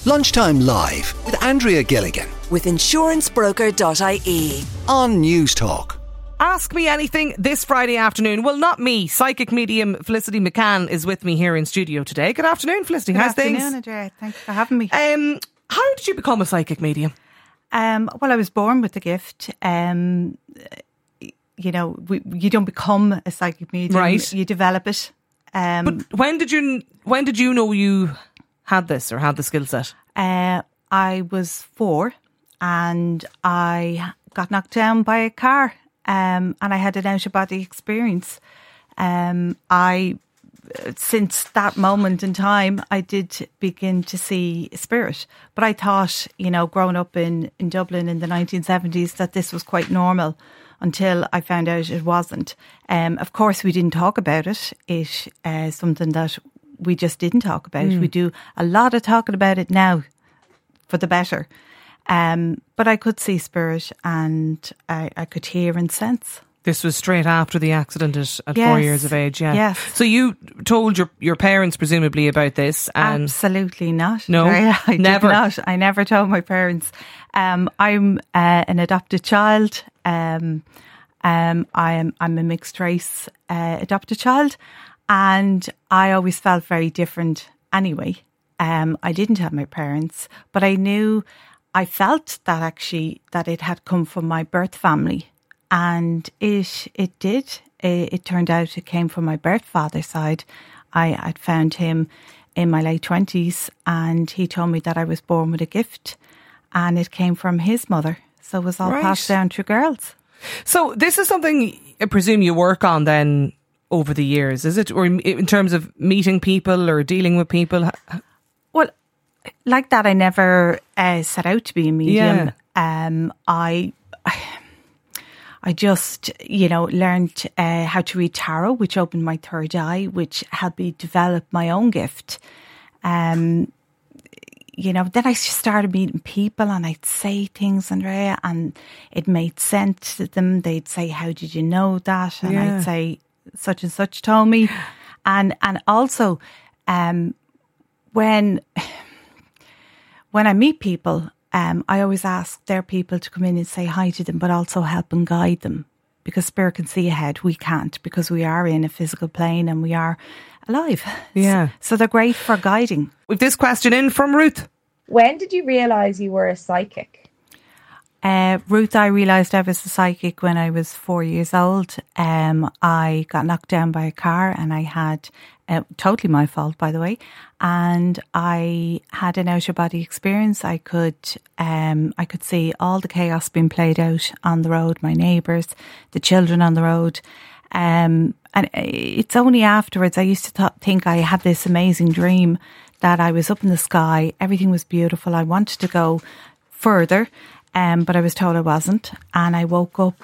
Lunchtime Live with Andrea Gilligan with insurancebroker.ie on News Talk. Ask Me Anything this Friday afternoon. Well, not me. Psychic medium Felicity McCann is with me here in studio today. Good afternoon, Felicity. How's things? Good afternoon, Andrea. Thanks for having me. How did you become a psychic medium? Well, I was born with the gift. You don't become a psychic medium. Right. You develop it. But when did you know you had this or had the skill set? I was 4 and I got knocked down by a car. And I had an out-of-body experience. Since that moment in time, I did begin to see spirit. But I thought, growing up in Dublin in the 1970s, that this was quite normal until I found out it wasn't. Of course, we didn't talk about it. It's something that we just didn't talk about. We do a lot of talking about it now for the better. But I could see spirit and I could hear and sense. This was straight after the accident at 4 years of age, yeah. Yes. So you told your parents presumably about this? And absolutely not. No, I never. Did not. I never told my parents. I'm an adopted child. I'm a mixed race adopted child, and I always felt very different anyway. I didn't have my parents, but I felt that actually that it had come from my birth family, and it did. It turned out it came from my birth father's side. I'd found him in my late 20s, and he told me that I was born with a gift, and it came from his mother. So it was all passed down through girls. So this is something I presume you work on then over the years, is it? Or in terms of meeting people or dealing with people? Well, like that, I never set out to be a medium. Yeah. I just, learned how to read tarot, which opened my third eye, which helped me develop my own gift. Then I started meeting people and I'd say things, Andrea, and it made sense to them. They'd say, "How did you know that?" And I'd say, "Such and such told me." And also, when I meet people, I always ask their people to come in and say hi to them, but also help and guide them, because spirit can see ahead. We can't, because we are in a physical plane and we are alive. Yeah. So they're great for guiding. We've this question in from Ruth. When did you realise you were a psychic? Ruth, I realised I was a psychic when I was 4 years old. I got knocked down by a car, and I had, totally my fault, by the way, and I had an out-of-body experience. I could see all the chaos being played out on the road, my neighbours, the children on the road. And it's only afterwards I used to think I had this amazing dream that I was up in the sky, everything was beautiful. I wanted to go further, but I was told I wasn't. And I woke up,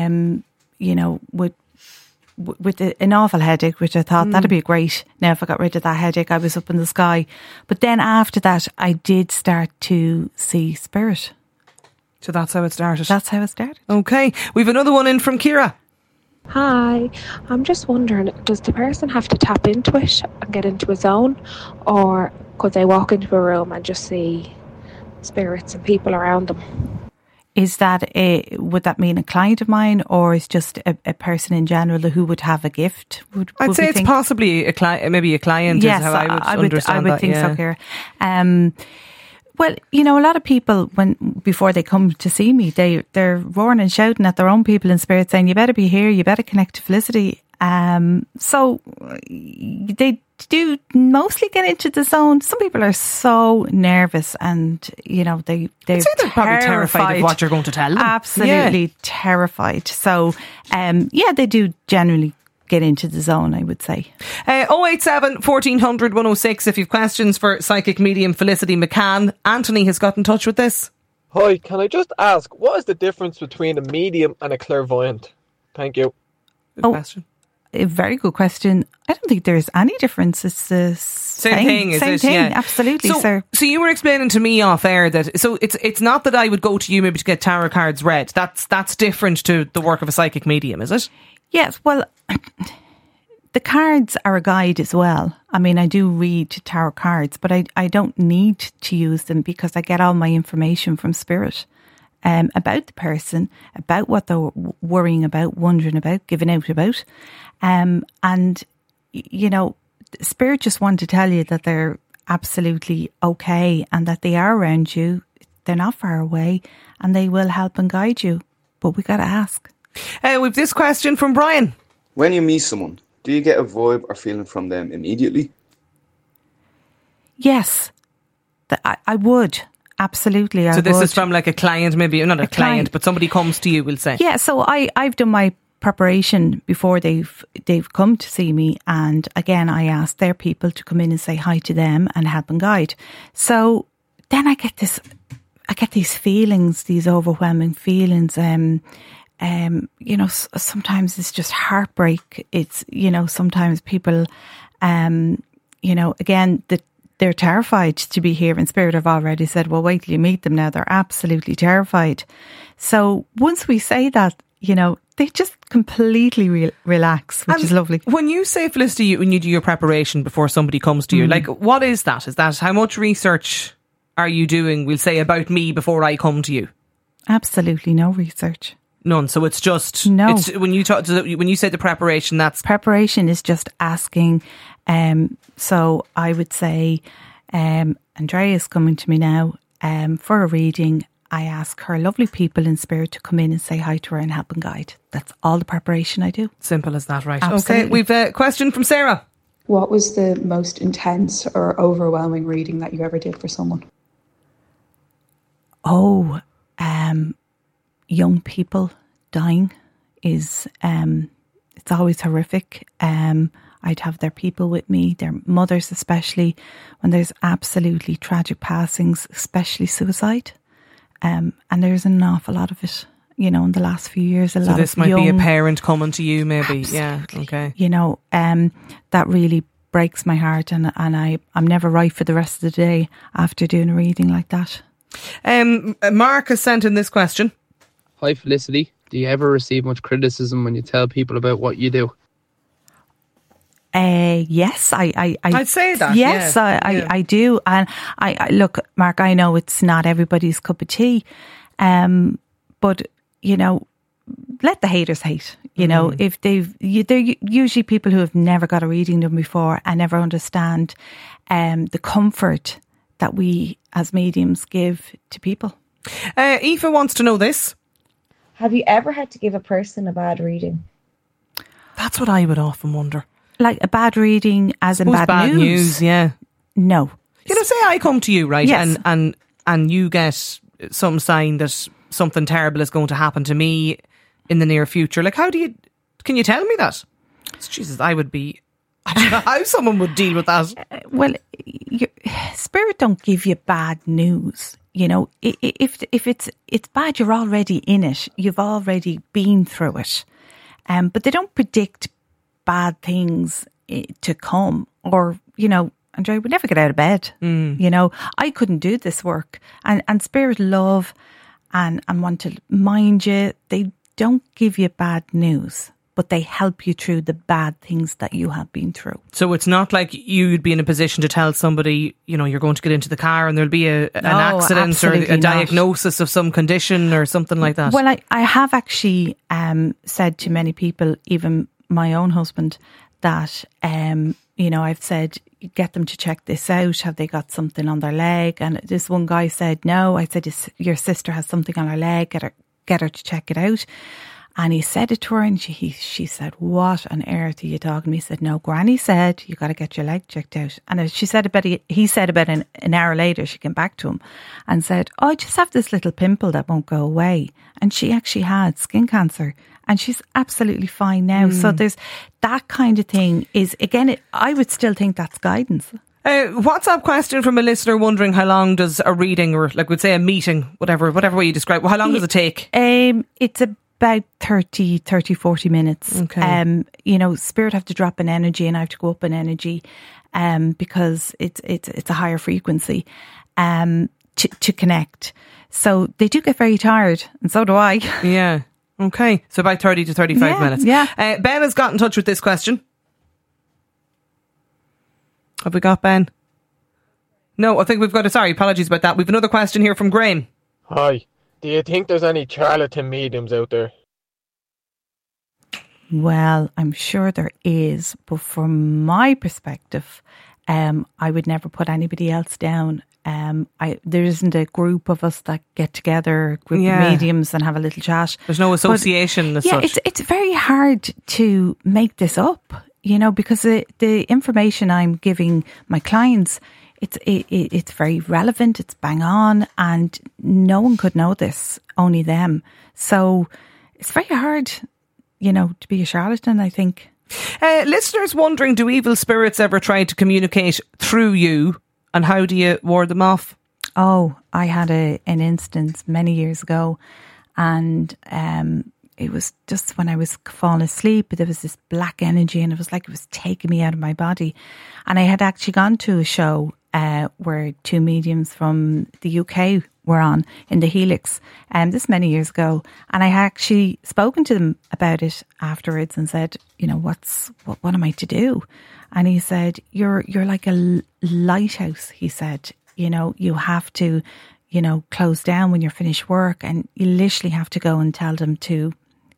with an awful headache, which I thought that'd be great. Now, if I got rid of that headache, I was up in the sky. But then after that, I did start to see spirit. So that's how it started. That's how it started. Okay. We've another one in from Ciara. Hi, I'm just wondering, does the person have to tap into it and get into a zone, or could they walk into a room and just see spirits and people around them? Is that would that mean a client of mine, or is just a person in general who would have a gift? I'd say it's possibly maybe a client. Yes, is how I would understand I would think so, Ciara. Well, a lot of people, before they come to see me, they're roaring and shouting at their own people in spirit, saying, "You better be here, you better connect to Felicity." So they do mostly get into the zone. Some people are so nervous, and they're probably terrified of what you're going to tell them. Absolutely terrified. So they do generally get into the zone, I would say. 087 1400 106 if you've questions for psychic medium Felicity McCann. Anthony has got in touch with this. Hi, can I just ask, what is the difference between a medium and a clairvoyant? Thank you. Good question. A very good question. I don't think there's any difference. It's the same thing, is it? Same thing, yeah. Absolutely, sir. So you were explaining to me off air that it's not that I would go to you maybe to get tarot cards read. That's different to the work of a psychic medium, is it? Yes. Well, the cards are a guide as well. I mean, I do read tarot cards, but I don't need to use them because I get all my information from spirit about the person, about what they're worrying about, wondering about, giving out about. And, you know, spirit just want to tell you that they're absolutely okay and that they are around you. They're not far away and they will help and guide you. But we got to ask. We've this question from Brian. When you meet someone, do you get a vibe or feeling from them immediately? Yes, I would. Absolutely. So this is from like a client, maybe not a client, but somebody comes to you, we'll say. Yeah, so I've done my preparation before they've come to see me, and again I ask their people to come in and say hi to them and help and guide. So then I get these feelings, these overwhelming feelings. You know, sometimes it's just heartbreak. It's, you know, sometimes people, you know, again, they're terrified to be here, and spirit have already said, well, wait till you meet them now. They're absolutely terrified. So once we say that, you know, they just completely relax, which is lovely. When you say, Felicity, when you do your preparation before somebody comes to you, like, what is that? Is that how much research are you doing, we'll say, about me before I come to you? Absolutely no research. None. So it's just It's, when you say the preparation, that's preparation is just asking. So I would say, Andrea is coming to me now for a reading. I ask her lovely people in spirit to come in and say hi to her and help and guide. That's all the preparation I do. Simple as that, right? Absolutely. Okay, we've a question from Sarah. What was the most intense or overwhelming reading that you ever did for someone? Oh, young people dying is, it's always horrific. I'd have their people with me, their mothers especially, when there's absolutely tragic passings, especially suicide. And there's an awful lot of it, you know, in the last few years. So this might be a parent coming to you, maybe. Absolutely. Yeah, okay. You know, that really breaks my heart, and I'm never right for the rest of the day after doing a reading like that. Mark has sent in this question. Hi Felicity, do you ever receive much criticism when you tell people about what you do? Yes, I'd say that. Yes, yeah. I do. And I look, Mark, I know it's not everybody's cup of tea. But, you know, let the haters hate. You know, if they're usually people who have never got a reading done before and never understand the comfort that we as mediums give to people. Aoife wants to know this. Have you ever had to give a person a bad reading? That's what I would often wonder. Like a bad reading as in bad news, yeah. No. You know, say I come to you, right, yes. and you get some sign that something terrible is going to happen to me in the near future. Like, can you tell me that? Jesus, I don't know how someone would deal with that. Well, spirit don't give you bad news. You know, if it's bad, you're already in it. You've already been through it. But they don't predict bad things to come, or, you know, Andrea would never get out of bed. You know, I couldn't do this work, and spirit love and want to mind you. They don't give you bad news, but they help you through the bad things that you have been through. So it's not like you'd be in a position to tell somebody, you know, you're going to get into the car and there'll be an accident or a diagnosis of some condition or something like that. Well, I have actually said to many people, even my own husband, that, you know, I've said, get them to check this out. Have they got something on their leg? And this one guy said, no. I said, your sister has something on her leg. Get her to check it out. And he said it to her, and she said, what on earth are you talking to me? He said, no, Granny said you got to get your leg checked out. And he said about an hour later, she came back to him and said, oh, I just have this little pimple that won't go away. And she actually had skin cancer, and she's absolutely fine now. So there's that kind of thing is, again, I would still think that's guidance. WhatsApp question from a listener wondering how long does a reading, or like we'd say a meeting, whatever way you describe, how long does it take? It's about 30, 40 minutes. Okay. You know, spirit have to drop in energy and I have to go up in energy because it's a higher frequency to connect. So they do get very tired, and so do I. Yeah. Okay. So about 30 to 35 minutes. Yeah. Ben has got in touch with this question. Have we got Ben? No, I think we've got sorry, apologies about that. We've another question here from Graham. Hi. Do you think there's any charlatan mediums out there? Well, I'm sure there is, but from my perspective, I would never put anybody else down. There isn't a group of us that get together, of mediums, and have a little chat. There's no association as such. It's very hard to make this up, because the information I'm giving my clients, it's very relevant, it's bang on, and no one could know this, only them. So it's very hard, to be a charlatan, I think. Listeners wondering, do evil spirits ever try to communicate through you, and how do you ward them off? Oh, I had an instance many years ago, and it was just when I was falling asleep, there was this black energy, and it was like it was taking me out of my body. And I had actually gone to a show where two mediums from the UK were on in the Helix, this many years ago, and I had actually spoken to them about it afterwards and said, what am I to do? And he said, you're like a lighthouse. He said, you have to, close down when you're finished work, and you literally have to go and tell them to,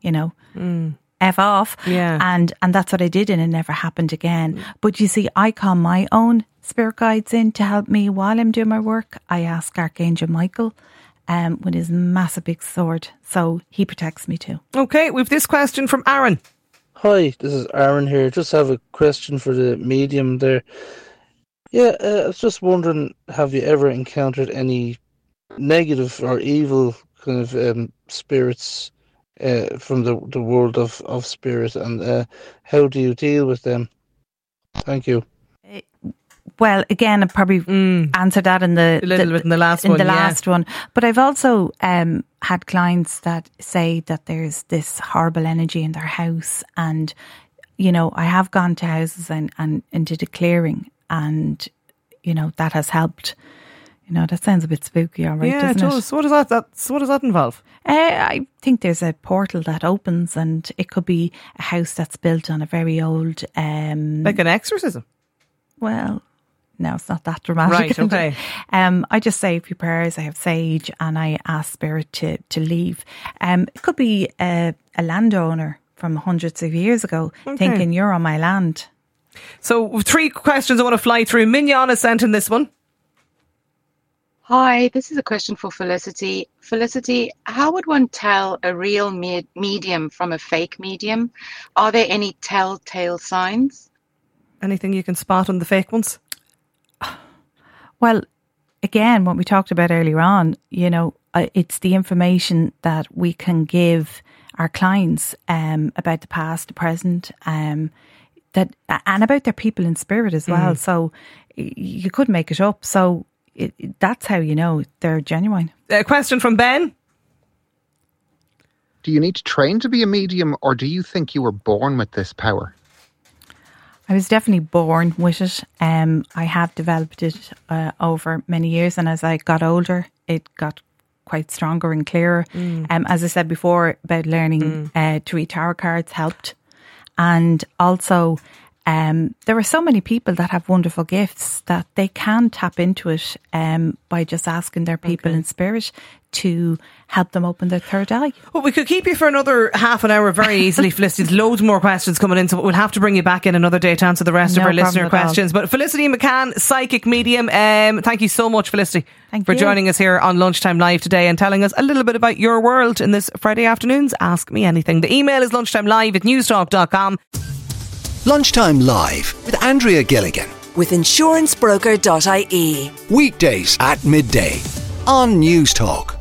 F off. Yeah. And that's what I did, and it never happened again. But you see, I call my own spirit guides in to help me while I'm doing my work. I ask Archangel Michael with his massive big sword, so he protects me too. Okay, we've this question from Aaron. Hi, this is Aaron here. Just have a question for the medium there. Yeah, I was just wondering, have you ever encountered any negative or evil kind of spirits from the world of spirit, and how do you deal with them? Thank you. Well, again, I probably answered that in the last one. But I've also had clients that say that there's this horrible energy in their house, and I have gone to houses and did a clearing, and that has helped. That sounds a bit spooky, all right? Yeah, it does. What does that involve? I think there's a portal that opens, and it could be a house that's built on a very old, like an exorcism. Well, no, it's not that dramatic. Right, okay. I just say a few prayers, I have sage, and I ask spirit to leave. It could be a landowner from hundreds of years ago thinking you're on my land. So 3 questions I want to fly through. Mignon has sent in this one. Hi, this is a question for Felicity. Felicity, how would one tell a real medium from a fake medium? Are there any telltale signs? Anything you can spot on the fake ones? Well, again, what we talked about earlier on, it's the information that we can give our clients about the past, the present, and about their people in spirit as well. So you could make it up. So that's how you know they're genuine. A question from Ben. Do you need to train to be a medium, or do you think you were born with this power? I was definitely born with it. I have developed it over many years, and as I got older, it got quite stronger and clearer. As I said before, about learning to read tarot cards helped. And also, there are so many people that have wonderful gifts that they can tap into it by just asking their people in spirit to help them open their third eye. Well, we could keep you for another half an hour very easily, Felicity. There's loads more questions coming in, so we'll have to bring you back in another day to answer the rest of our listener questions. But Felicity McCann, psychic medium, thank you so much, Felicity, for joining us here on Lunchtime Live today and telling us a little bit about your world in this Friday afternoon's Ask Me Anything. The email is lunchtimelive@newstalk.com. Lunchtime Live with Andrea Gilligan. With insurancebroker.ie. Weekdays at midday on News Talk.